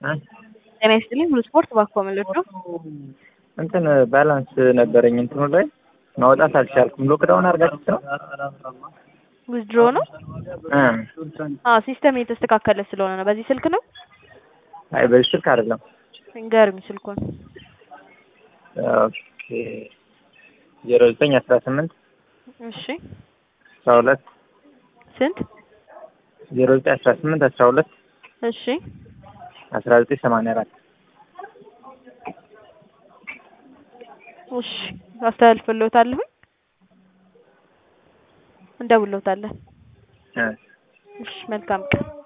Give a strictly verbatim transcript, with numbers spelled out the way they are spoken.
እ ጤና ይስጥልኝ ሁሉ ስፖርት ባኮ መልዶ እንትን ባላንስ ነበረኝ እንትኑ ላይ ማውጣት አልቻልኩም። ሎክዳውን አድርጋችሁት ነው? ዊዝድሮ ነው? እ አዎ ሲስተም የተስተካከለ ስለሆነ ነው። በዚህ ስልክ ነው? አይ በዚህ ስልክ አይደለም። ንገሩኝ ስልኩን። ኦኬ ዜሮ ዘጠኝ አስራ ስምንት እሺ አስራ ሁለት ስንት? ዜሮ ዘጠኝ አስራ ስምንት አስራ ሁለት እሺ አስራ ዘጠኝ ሰማንያ አራት እሺ አስተላልፍልዎታለሁ። እንደውልዎታለን። እ እሺ መልካም ቀን።